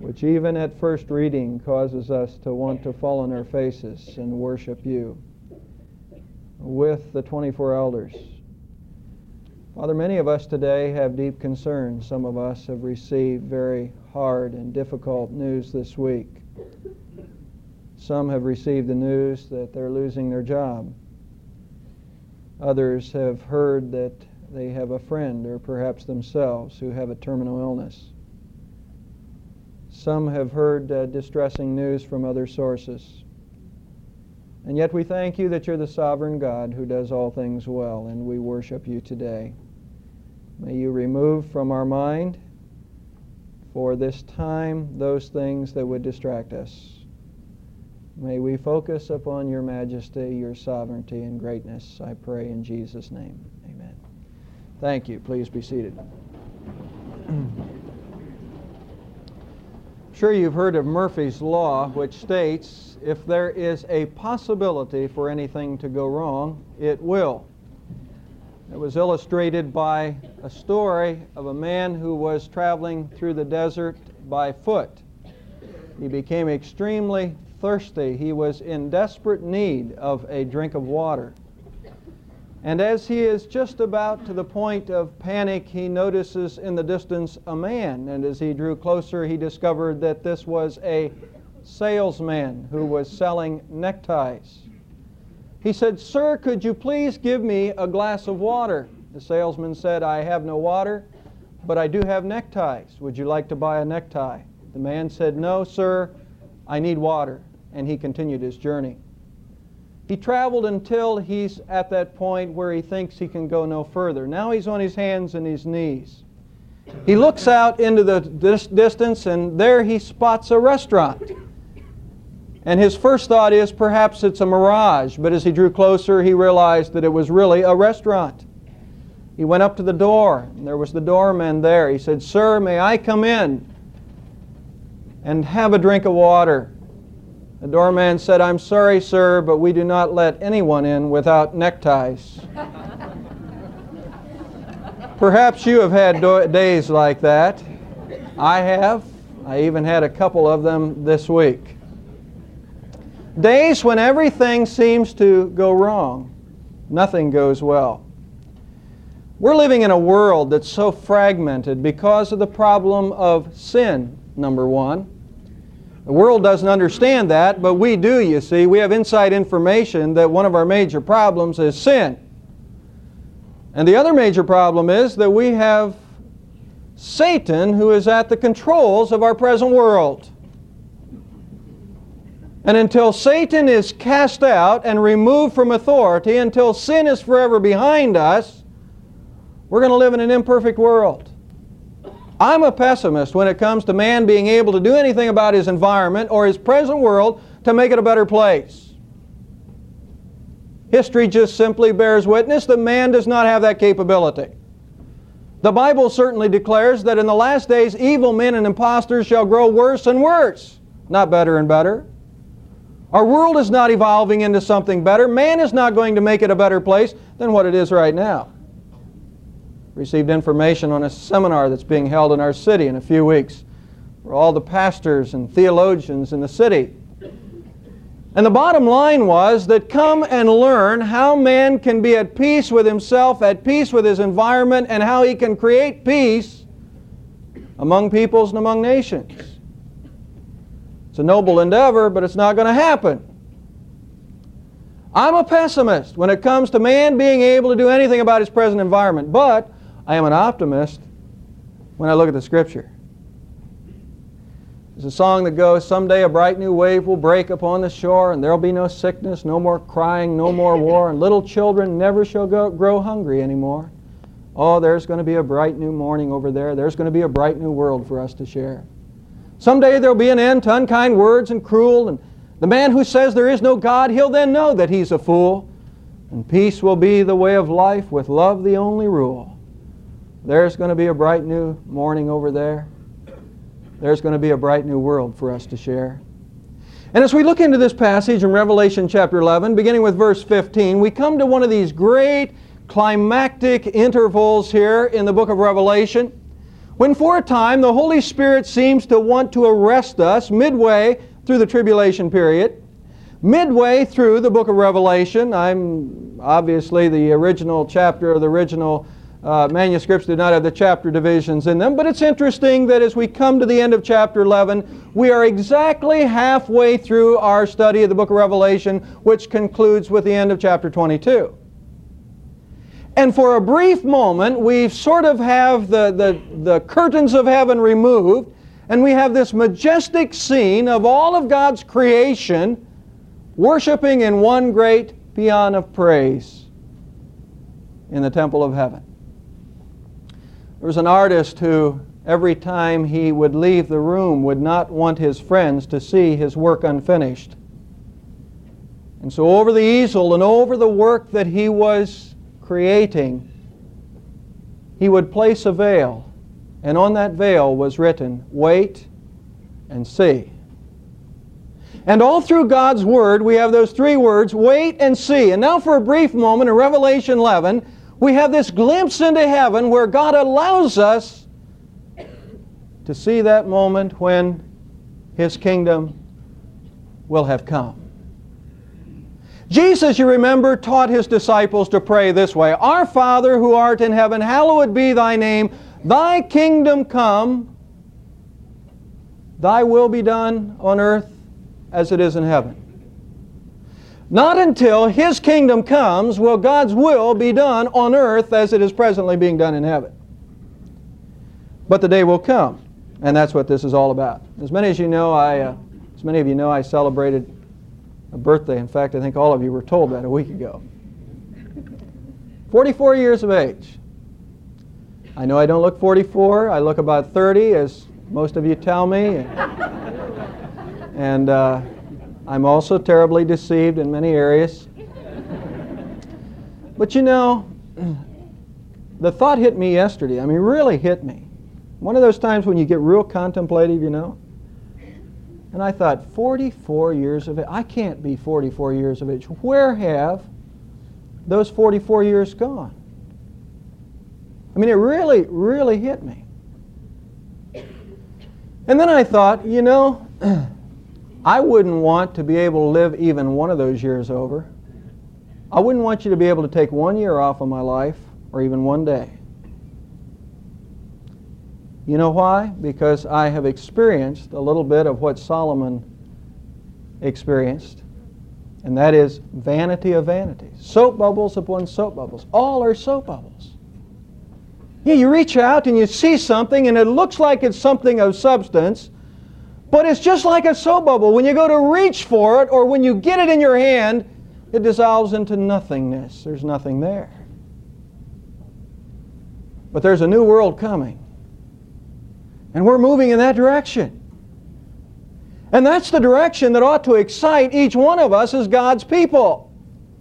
which even at first reading causes us to want to fall on our faces and worship you with the 24 elders. Father, many of us today have deep concerns. Some of us have received very hard and difficult news this week. Some have received the news that they're losing their job. Others have heard that they have a friend or perhaps themselves who have a terminal illness. Some have heard distressing news from other sources. And yet we thank you that you're the sovereign God who does all things well, and we worship you today. May you remove from our mind for this time those things that would distract us. May we focus upon your majesty, your sovereignty, and greatness, I pray in Jesus' name. Amen. Thank you. Please be seated. Sure, you've heard of Murphy's Law, which states if there is a possibility for anything to go wrong, it will. It was illustrated by a story of a man who was traveling through the desert by foot. He became extremely thirsty. He was in desperate need of a drink of water. And as he is just about to the point of panic, he notices in the distance a man. And as he drew closer, he discovered that this was a salesman who was selling neckties. He said, "Sir, could you please give me a glass of water?" The salesman said, "I have no water, but I do have neckties. Would you like to buy a necktie?" The man said, "No, sir, I need water." And he continued his journey. He traveled until he's at that point where he thinks he can go no further. Now he's on his hands and his knees. He looks out into the distance, and there he spots a restaurant. And his first thought is, perhaps it's a mirage. But as he drew closer, he realized that it was really a restaurant. He went up to the door, and there was the doorman there. He said, "Sir, may I come in and have a drink of water?" The doorman said, "I'm sorry, sir, but we do not let anyone in without neckties." Perhaps you have had days like that. I have. I even had a couple of them this week. Days when everything seems to go wrong. Nothing goes well. We're living in a world that's so fragmented because of the problem of sin, number one. The world doesn't understand that, but we do, you see. We have inside information that one of our major problems is sin. And the other major problem is that we have Satan who is at the controls of our present world. And until Satan is cast out and removed from authority, until sin is forever behind us, we're going to live in an imperfect world. I'm a pessimist when it comes to man being able to do anything about his environment or his present world to make it a better place. History just simply bears witness that man does not have that capability. The Bible certainly declares that in the last days evil men and impostors shall grow worse and worse, not better and better. Our world is not evolving into something better. Man is not going to make it a better place than what it is right now. Received information on a seminar that's being held in our city in a few weeks for all the pastors and theologians in the city. And the bottom line was that come and learn how man can be at peace with himself, at peace with his environment, and how he can create peace among peoples and among nations. It's a noble endeavor, but it's not going to happen. I'm a pessimist when it comes to man being able to do anything about his present environment, but I am an optimist when I look at the Scripture. There's a song that goes, "Someday a bright new wave will break upon the shore, and there'll be no sickness, no more crying, no more war, and little children never shall grow hungry anymore. Oh, there's going to be a bright new morning over there. There's going to be a bright new world for us to share. Someday there'll be an end to unkind words and cruel, and the man who says there is no God, he'll then know that he's a fool, and peace will be the way of life with love the only rule. There's going to be a bright new morning over there. There's going to be a bright new world for us to share." And as we look into this passage in Revelation chapter 11, beginning with verse 15, we come to one of these great climactic intervals here in the book of Revelation, When for a time the Holy Spirit seems to want to arrest us midway through the tribulation period, midway through the book of Revelation. Obviously the original chapter of the original manuscripts did not have the chapter divisions in them, but it's interesting that as we come to the end of chapter 11, we are exactly halfway through our study of the book of Revelation, which concludes with the end of chapter 22. And for a brief moment, we sort of have the curtains of heaven removed, and we have this majestic scene of all of God's creation worshiping in one great paean of praise in the temple of heaven. There was an artist who, every time he would leave the room, would not want his friends to see his work unfinished. And so over the easel and over the work that he was creating, he would place a veil, and on that veil was written, "Wait and see." And all through God's Word, we have those three words, wait and see. And now for a brief moment in Revelation 11, we have this glimpse into heaven where God allows us to see that moment when His kingdom will have come. Jesus, you remember, taught His disciples to pray this way, "Our Father who art in heaven, hallowed be Thy name. Thy kingdom come. Thy will be done on earth as it is in heaven." Not until His kingdom comes will God's will be done on earth as it is presently being done in heaven. But the day will come, and that's what this is all about. As many of you know, I celebrated a birthday. In fact, I think all of you were told that a week ago. 44 years of age. I know I don't look 44. I look about 30, as most of you tell me. And I'm also terribly deceived in many areas. But you know, the thought hit me yesterday. I mean, really hit me. One of those times when you get real contemplative, you know. And I thought, 44 years of age. I can't be 44 years of age. Where have those 44 years gone? I mean, it really, really hit me. And then I thought, you know, I wouldn't want to be able to live even one of those years over. I wouldn't want you to be able to take 1 year off of my life, or even one day. You know why? Because I have experienced a little bit of what Solomon experienced, and that is vanity of vanities. Soap bubbles upon soap bubbles. All are soap bubbles. Yeah, you reach out and you see something and it looks like it's something of substance, but it's just like a soap bubble. When you go to reach for it, or when you get it in your hand, it dissolves into nothingness. There's nothing there. But there's a new world coming. And we're moving in that direction. And that's the direction that ought to excite each one of us as God's people.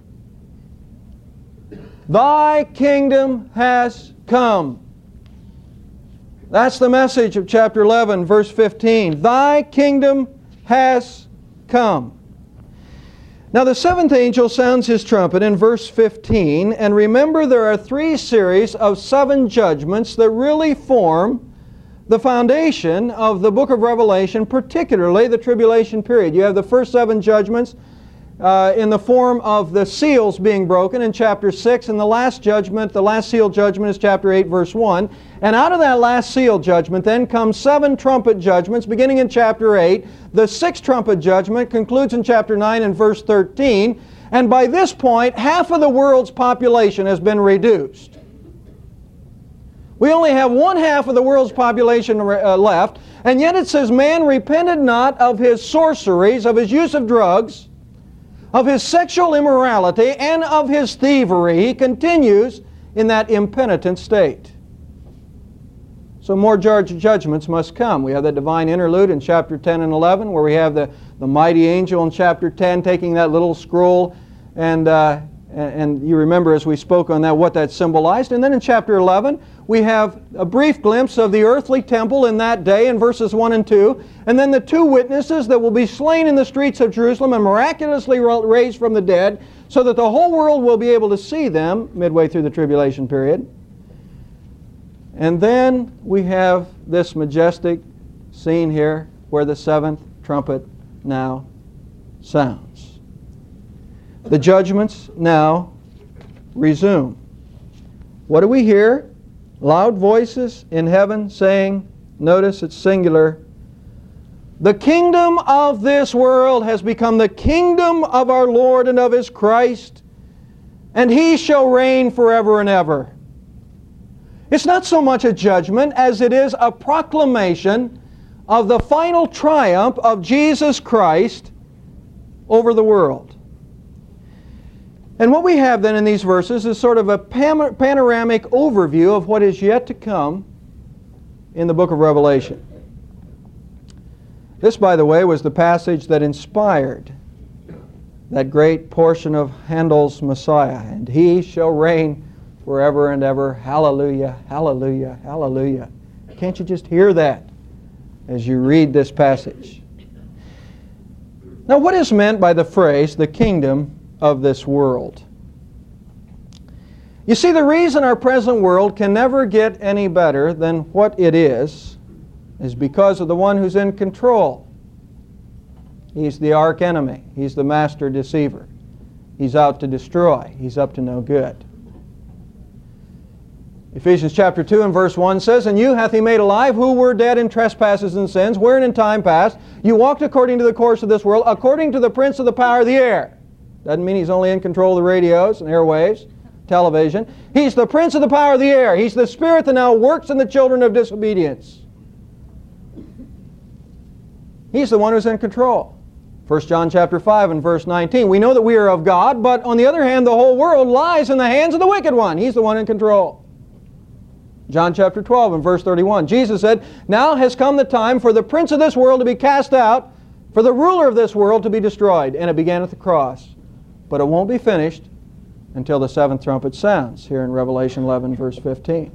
Thy kingdom has come. That's the message of chapter 11, verse 15. Thy kingdom has come. Now the seventh angel sounds his trumpet in verse 15. And remember, there are three series of 7 judgments that really form the foundation of the book of Revelation, particularly the tribulation period. You have the first 7 judgments in the form of the seals being broken in chapter 6, and the last judgment, the last seal judgment, is chapter 8, verse 1. And out of that last seal judgment then comes 7 trumpet judgments beginning in chapter 8. The 6th trumpet judgment concludes in chapter 9 and verse 13. And by this point, half of the world's population has been reduced. We only have 1/2 of the world's population left, and yet it says, man repented not of his sorceries, of his use of drugs, of his sexual immorality, and of his thievery. He continues in that impenitent state. So more judgments must come. We have the divine interlude in chapter 10 and 11, where we have the mighty angel in chapter 10 taking that little scroll, and you remember as we spoke on that what that symbolized. And then in chapter 11, we have a brief glimpse of the earthly temple in that day in verses 1 and 2, and then the 2 witnesses that will be slain in the streets of Jerusalem and miraculously raised from the dead, so that the whole world will be able to see them midway through the tribulation period. And then we have this majestic scene here where the seventh trumpet now sounds. The judgments now resume. What do we hear? Loud voices in heaven saying, notice it's singular, "The kingdom of this world has become the kingdom of our Lord and of His Christ, and He shall reign forever and ever." It's not so much a judgment as it is a proclamation of the final triumph of Jesus Christ over the world. And what we have then in these verses is sort of a panoramic overview of what is yet to come in the book of Revelation. This, by the way, was the passage that inspired that great portion of Handel's Messiah. "And He shall reign forever and ever. Hallelujah, hallelujah, hallelujah." Can't you just hear that as you read this passage? Now, what is meant by the phrase, "the kingdom of this world"? You see, the reason our present world can never get any better than what it is because of the one who's in control. He's the arch enemy. He's the master deceiver. He's out to destroy. He's up to no good. Ephesians chapter 2 and verse 1 says, "And you hath He made alive, who were dead in trespasses and sins, wherein in time past you walked according to the course of this world, according to the prince of the power of the air." Doesn't mean He's only in control of the radios and airwaves, television. He's the prince of the power of the air. He's the spirit that now works in the children of disobedience. He's the one who's in control. 1 John chapter 5 and verse 19. "We know that we are of God, but on the other hand, the whole world lies in the hands of the wicked one." He's the one in control. John chapter 12 and verse 31. Jesus said, "Now has come the time for the prince of this world to be cast out, for the ruler of this world to be destroyed." And it began at the cross. But it won't be finished until the seventh trumpet sounds, here in Revelation 11 verse 15.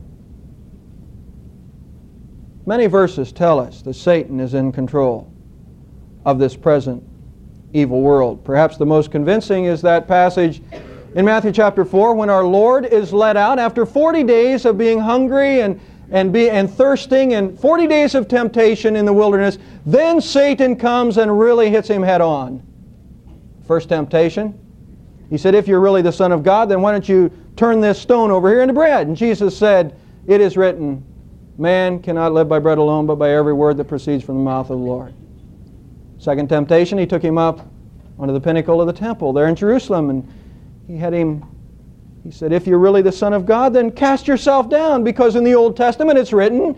Many verses tell us that Satan is in control of this present evil world. Perhaps the most convincing is that passage in Matthew chapter 4 when our Lord is led out after 40 days of being hungry and thirsting and 40 days of temptation in the wilderness. Then Satan comes and really hits Him head on. First temptation, he said, "If you're really the Son of God, then why don't you turn this stone over here into bread?" And Jesus said, "It is written, man cannot live by bread alone, but by every word that proceeds from the mouth of the Lord." Second temptation, he took Him up onto the pinnacle of the temple there in Jerusalem, and he said, "If you're really the Son of God, then cast yourself down, because in the Old Testament it's written,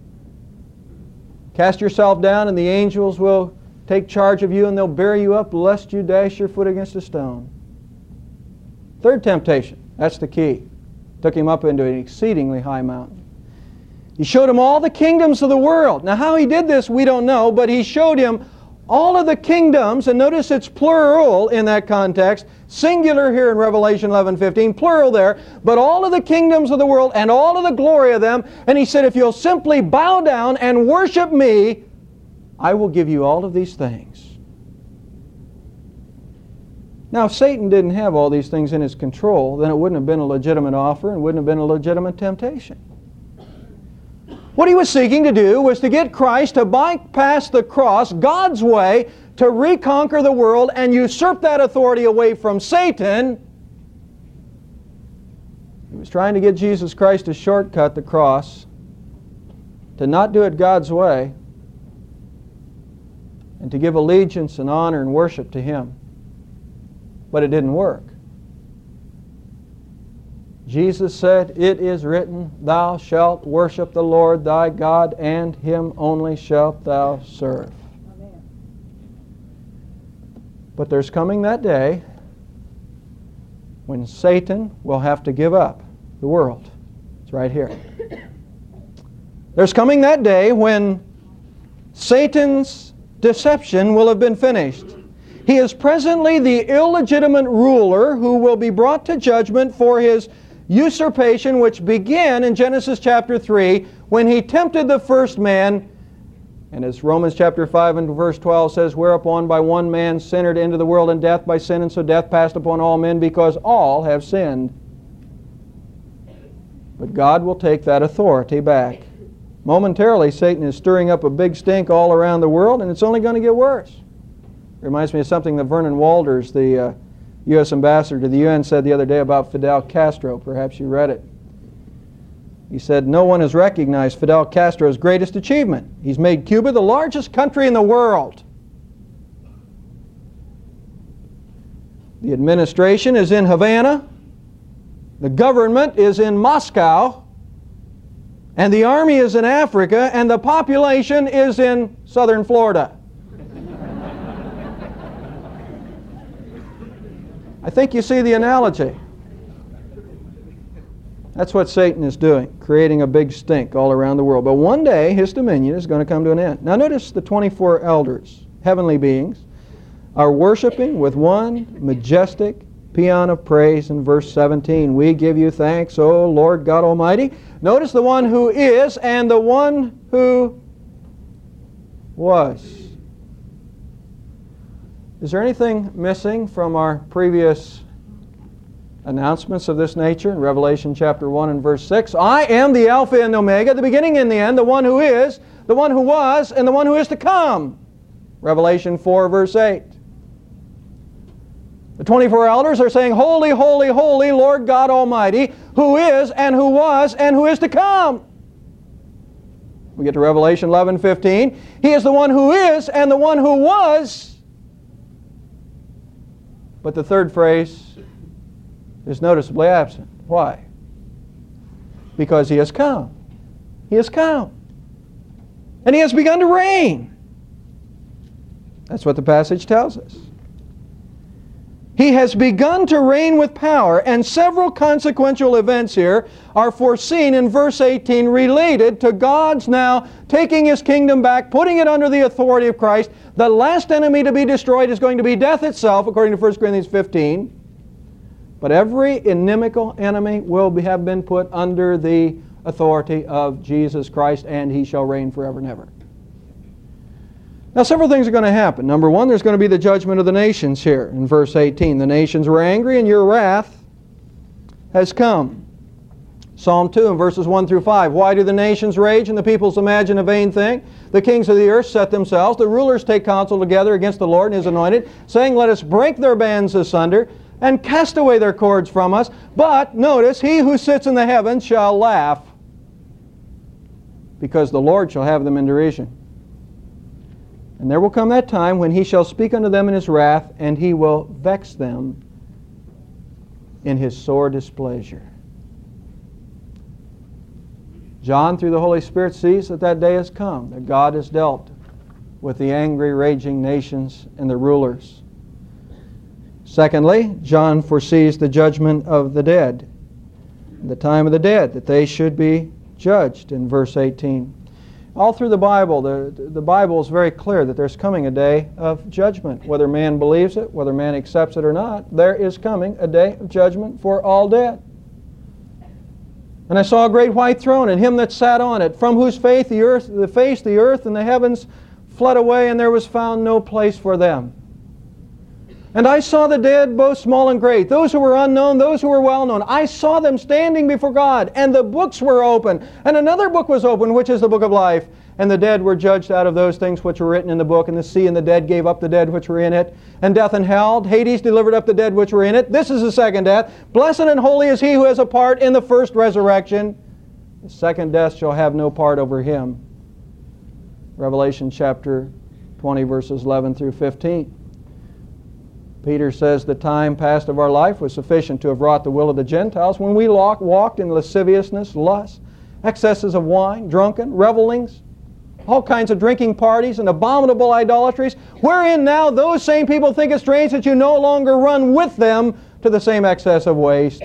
cast yourself down and the angels will take charge of you and they'll bear you up lest you dash your foot against a stone." Third temptation, that's the key. Took Him up into an exceedingly high mountain. He showed Him all the kingdoms of the world. Now how He did this, we don't know, but He showed Him all of the kingdoms, and notice it's plural in that context, singular here in Revelation 11:15, plural there, but all of the kingdoms of the world and all of the glory of them. And He said, "If you'll simply bow down and worship Me, I will give you all of these things." Now, if Satan didn't have all these things in his control, then it wouldn't have been a legitimate offer and wouldn't have been a legitimate temptation. What he was seeking to do was to get Christ to bypass the cross, God's way, to reconquer the world and usurp that authority away from Satan. He was trying to get Jesus Christ to shortcut the cross, to not do it God's way, and to give allegiance and honor and worship to Him. But it didn't work. Jesus said, "It is written, thou shalt worship the Lord thy God, and Him only shalt thou serve." Amen. But there's coming that day when Satan will have to give up the world. It's right here. There's coming that day when Satan's deception will have been finished. He is presently the illegitimate ruler who will be brought to judgment for his usurpation, which began in Genesis chapter 3 when he tempted the first man, and as Romans chapter 5 and verse 12 says, "Whereupon by one man sin entered into the world, and death by sin, and so death passed upon all men, because all have sinned." But God will take that authority back. Momentarily, Satan is stirring up a big stink all around the world, and it's only going to get worse. Reminds me of something that Vernon Walters, the U.S. ambassador to the UN, said the other day about Fidel Castro. Perhaps you read it. He said, no one has recognized Fidel Castro's greatest achievement. He's made Cuba the largest country in the world. The administration is in Havana, the government is in Moscow, and the army is in Africa, and the population is in southern Florida. I think you see the analogy. That's what Satan is doing, creating a big stink all around the world. But one day, his dominion is going to come to an end. Now notice the 24 elders, heavenly beings, are worshiping with one majestic paean of praise in verse 17. We give you thanks, O Lord God Almighty. Notice the one who is and the one who was. Is there anything missing from our previous announcements of this nature in Revelation chapter 1 and verse 6? I am the Alpha and Omega, the beginning and the end, the one who is, the one who was, and the one who is to come. Revelation 4 verse 8. The 24 elders are saying, Holy, holy, holy, Lord God Almighty, who is and who was and who is to come. We get to Revelation 11:15. He is the one who is and the one who was. But the third phrase is noticeably absent. Why? Because He has come. He has come. And He has begun to reign. That's what the passage tells us. He has begun to reign with power, and several consequential events here are foreseen in verse 18 related to God's now taking His kingdom back, putting it under the authority of Christ. The last enemy to be destroyed is going to be death itself, according to 1 Corinthians 15. But every inimical enemy will have been put under the authority of Jesus Christ, and He shall reign forever and ever. Now, several things are going to happen. Number one, there's going to be the judgment of the nations here in verse 18. The nations were angry, and your wrath has come. Psalm 2 in verses 1 through 5. Why do the nations rage and the peoples imagine a vain thing? The kings of the earth set themselves. The rulers take counsel together against the Lord and His anointed, saying, let us break their bands asunder and cast away their cords from us. But, notice, He who sits in the heavens shall laugh, because the Lord shall have them in derision. And there will come that time when He shall speak unto them in His wrath, and He will vex them in His sore displeasure. John, through the Holy Spirit, sees that that day has come, that God has dealt with the angry, raging nations and the rulers. Secondly, John foresees the judgment of the dead, the time of the dead, that they should be judged in verse 18. All through the Bible, the Bible is very clear that there's coming a day of judgment. Whether man believes it, whether man accepts it or not, there is coming a day of judgment for all dead. And I saw a great white throne, and Him that sat on it, from whose face the earth and the heavens fled away, and there was found no place for them. And I saw the dead, both small and great, those who were unknown, those who were well known. I saw them standing before God, and the books were open. And another book was opened, which is the book of life. And the dead were judged out of those things which were written in the book. And the sea and the dead gave up the dead which were in it. And death and hell, Hades delivered up the dead which were in it. This is the second death. Blessed and holy is he who has a part in the first resurrection. The second death shall have no part over him. Revelation chapter 20, verses 11 through 15. Peter says the time past of our life was sufficient to have wrought the will of the Gentiles when we walked in lasciviousness, lust, excesses of wine, drunken, revelings, all kinds of drinking parties and abominable idolatries, wherein now those same people think it strange that you no longer run with them to the same excess of waste.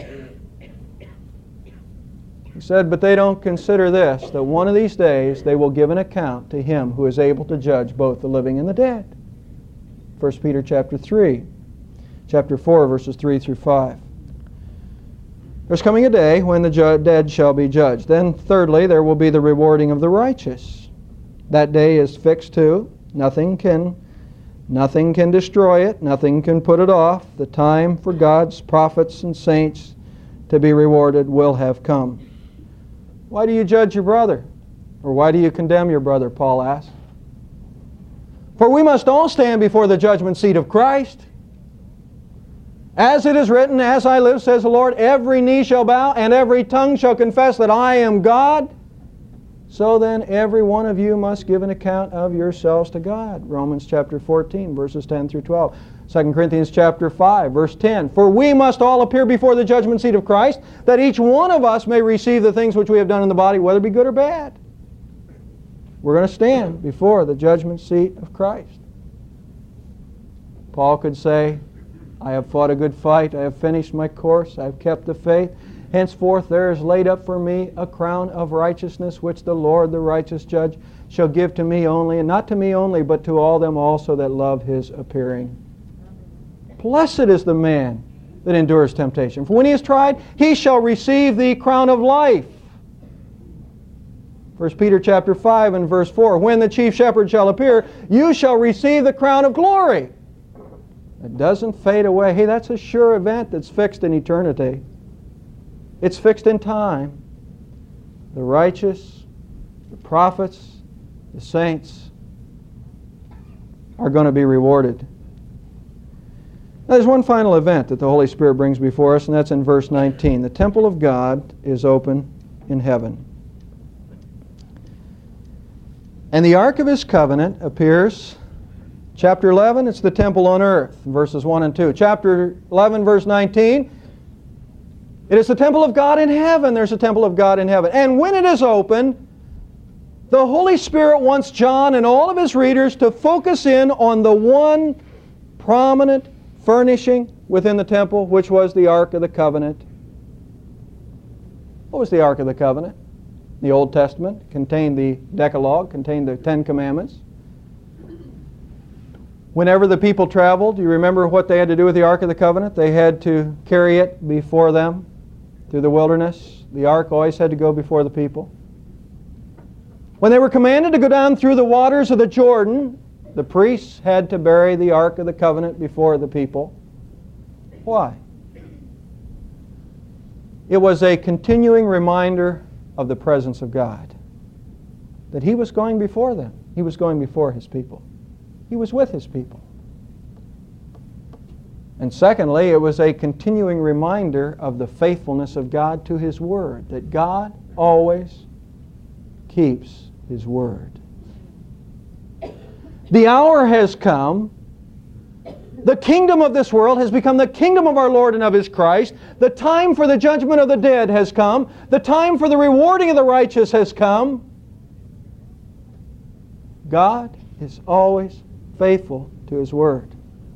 He said, but they don't consider this, that one of these days they will give an account to Him who is able to judge both the living and the dead. 1 Peter chapter 3. Chapter 4, verses 3 through 5. There's coming a day when the dead shall be judged. Then, thirdly, there will be the rewarding of the righteous. That day is fixed too. Nothing can destroy it. Nothing can put it off. The time for God's prophets and saints to be rewarded will have come. Why do you judge your brother? Or why do you condemn your brother, Paul asks. For we must all stand before the judgment seat of Christ. As it is written, as I live, says the Lord, every knee shall bow and every tongue shall confess that I am God. So then every one of you must give an account of yourselves to God. Romans chapter 14, verses 10 through 12. 2 Corinthians chapter 5, verse 10. For we must all appear before the judgment seat of Christ, that each one of us may receive the things which we have done in the body, whether it be good or bad. We're going to stand before the judgment seat of Christ. Paul could say, I have fought a good fight, I have finished my course, I have kept the faith. Henceforth there is laid up for me a crown of righteousness, which the Lord, the righteous judge, shall give to me only, and not to me only, but to all them also that love His appearing. Blessed is the man that endures temptation. For when he is tried, he shall receive the crown of life. 1 Peter chapter 5 and verse 4. When the chief shepherd shall appear, you shall receive the crown of glory. It doesn't fade away. Hey, that's a sure event that's fixed in eternity. It's fixed in time. The righteous, the prophets, the saints are going to be rewarded. Now, there's one final event that the Holy Spirit brings before us, and that's in verse 19. The temple of God is open in heaven. And the ark of His covenant appears. Chapter 11, it's the temple on earth, verses 1 and 2. Chapter 11, verse 19, it is the temple of God in heaven. There's a temple of God in heaven. And when it is open, the Holy Spirit wants John and all of his readers to focus in on the one prominent furnishing within the temple, which was the Ark of the Covenant. What was the Ark of the Covenant? The Old Testament contained the Decalogue, contained the Ten Commandments. Whenever the people traveled, you remember what they had to do with the Ark of the Covenant? They had to carry it before them through the wilderness. The Ark always had to go before the people. When they were commanded to go down through the waters of the Jordan, the priests had to bury the Ark of the Covenant before the people. Why? It was a continuing reminder of the presence of God. That He was going before them. He was going before His people. He was with His people. And secondly, it was a continuing reminder of the faithfulness of God to His Word. That God always keeps His Word. The hour has come. The kingdom of this world has become the kingdom of our Lord and of His Christ. The time for the judgment of the dead has come. The time for the rewarding of the righteous has come. God is always faithful to His Word.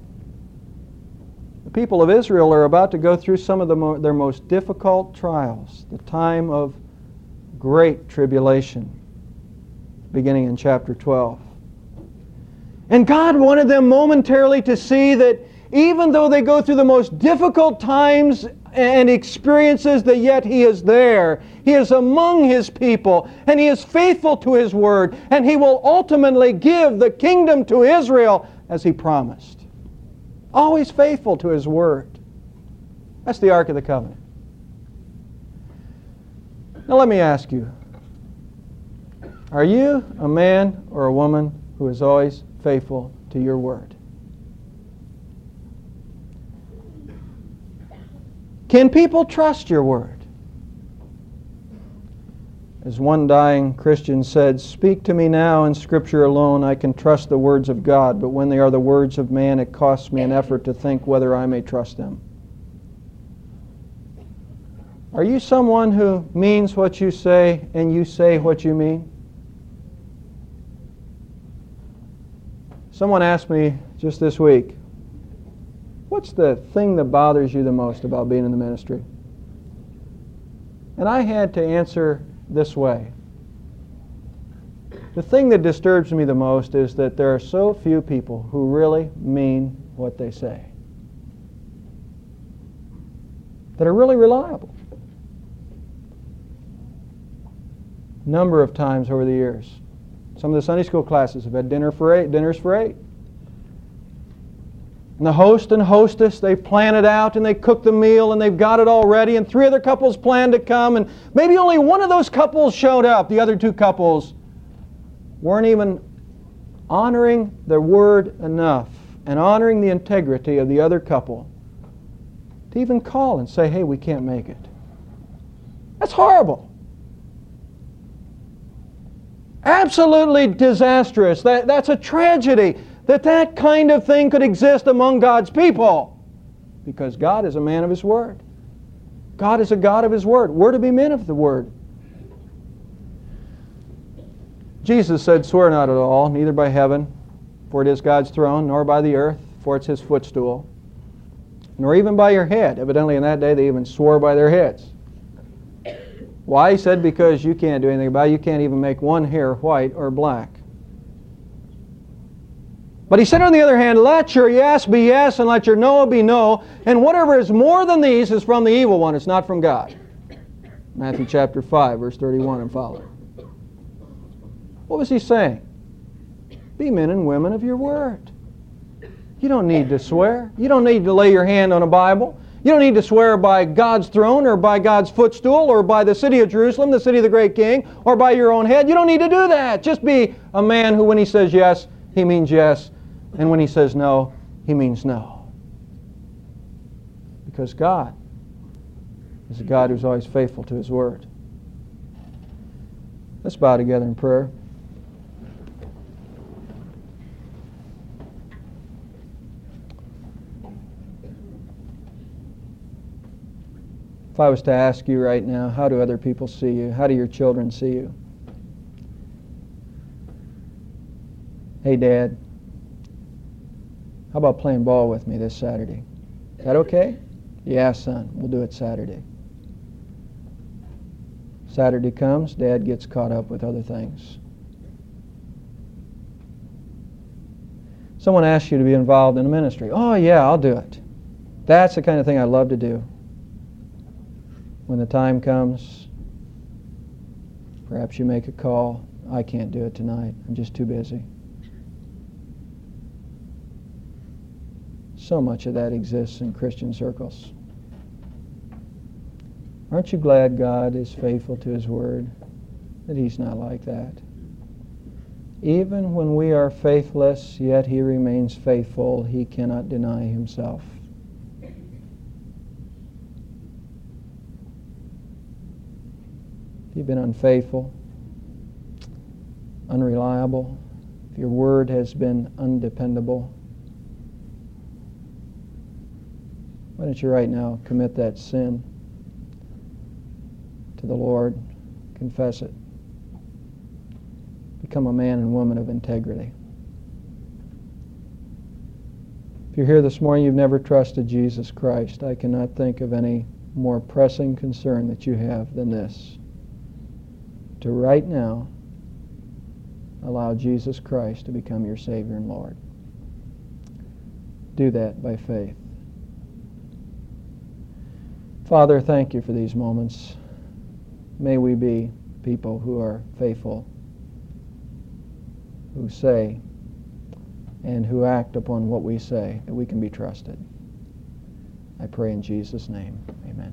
The people of Israel are about to go through some of their most difficult trials, the time of great tribulation, beginning in chapter 12. And God wanted them momentarily to see that even though they go through the most difficult times and experiences, that yet He is there. He is among His people, and He is faithful to His Word, and He will ultimately give the kingdom to Israel as He promised. Always faithful to His Word. That's the Ark of the Covenant. Now let me ask you, are you a man or a woman who is always faithful to your word? Can people trust your word? As one dying Christian said, "Speak to me now in Scripture alone. I can trust the words of God, but when they are the words of man, it costs me an effort to think whether I may trust them." Are you someone who means what you say and you say what you mean? Someone asked me just this week, what's the thing that bothers you the most about being in the ministry? And I had to answer this way. The thing that disturbs me the most is that there are so few people who really mean what they say, that are really reliable. A number of times over the years, some of the Sunday school classes have had dinners for eight. And the host and hostess, they plan it out and they cook the meal and they've got it all ready, and 3 other couples plan to come, and maybe only one of those couples showed up. The other 2 couples weren't even honoring their word enough and honoring the integrity of the other couple to even call and say, hey, we can't make it. That's horrible. Absolutely disastrous. That's a tragedy that kind of thing could exist among God's people. Because God is a man of His Word. God is a God of His Word. We're to be men of the Word. Jesus said, swear not at all, neither by heaven, for it is God's throne, nor by the earth, for it's His footstool, nor even by your head. Evidently in that day they even swore by their heads. Why? He said, because you can't do anything about it. You can't even make one hair white or black. But He said, on the other hand, let your yes be yes and let your no be no, and whatever is more than these is from the evil one. It's not from God. Matthew chapter 5, verse 31 and following. What was He saying? Be men and women of your word. You don't need to swear. You don't need to lay your hand on a Bible. You don't need to swear by God's throne or by God's footstool or by the city of Jerusalem, the city of the great king, or by your own head. You don't need to do that. Just be a man who, when he says yes, he means yes. And when he says no, he means no. Because God is a God who's always faithful to His Word. Let's bow together in prayer. If I was to ask you right now, how do other people see you? How do your children see you? Hey, Dad, how about playing ball with me this Saturday? Is that okay? Yeah, son, we'll do it Saturday. Saturday comes, Dad gets caught up with other things. Someone asks you to be involved in a ministry. Oh, yeah, I'll do it. That's the kind of thing I love to do. When the time comes, perhaps you make a call. I can't do it tonight. I'm just too busy. So much of that exists in Christian circles. Aren't you glad God is faithful to His Word? That He's not like that. Even when we are faithless, yet He remains faithful. He cannot deny Himself. If you've been unfaithful, unreliable, if your word has been undependable, why don't you right now commit that sin to the Lord, confess it, become a man and woman of integrity. If you're here this morning, you've never trusted Jesus Christ, I cannot think of any more pressing concern that you have than this. To right now allow Jesus Christ to become your Savior and Lord. Do that by faith. Father, thank You for these moments. May we be people who are faithful, who say and who act upon what we say, that we can be trusted. I pray in Jesus' name. Amen.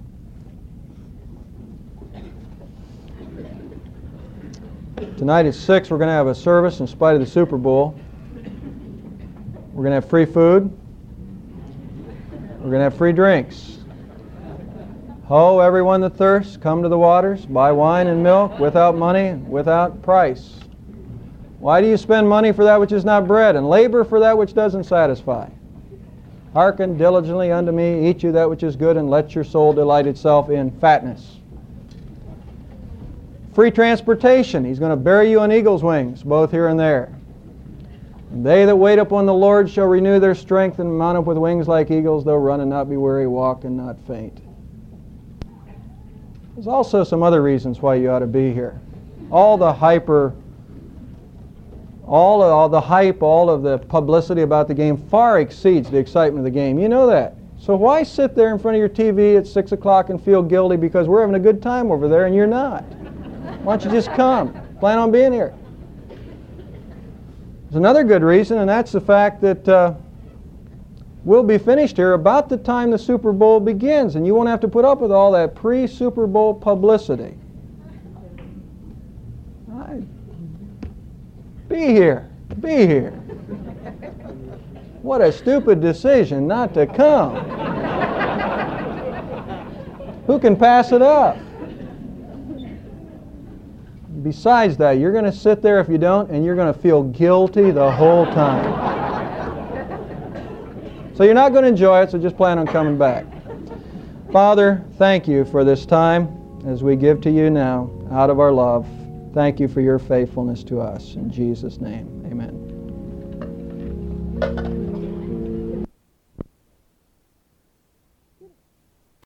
Tonight at 6, we're going to have a service in spite of the Super Bowl. We're going to have free food. We're going to have free drinks. Ho, everyone that thirsts, come to the waters, buy wine and milk without money, without price. Why do you spend money for that which is not bread, and labor for that which doesn't satisfy? Hearken diligently unto me, eat you that which is good, and let your soul delight itself in fatness. Free transportation. He's going to bury you on eagle's wings, both here and there. And they that wait upon the Lord shall renew their strength and mount up with wings like eagles. They'll run and not be weary, walk and not faint. There's also some other reasons why you ought to be here. All the hype, all of the publicity about the game far exceeds the excitement of the game. You know that. So why sit there in front of your TV at 6 o'clock and feel guilty because we're having a good time over there and you're not? Why don't you just come? Plan on being here. There's another good reason, and that's the fact that we'll be finished here about the time the Super Bowl begins, and you won't have to put up with all that pre-Super Bowl publicity. Be here. Be here. What a stupid decision not to come. Who can pass it up? Besides that, you're going to sit there if you don't, and you're going to feel guilty the whole time. So you're not going to enjoy it, so just plan on coming back. Father, thank you for this time as we give to you now out of our love. Thank you for your faithfulness to us. In Jesus' name, amen.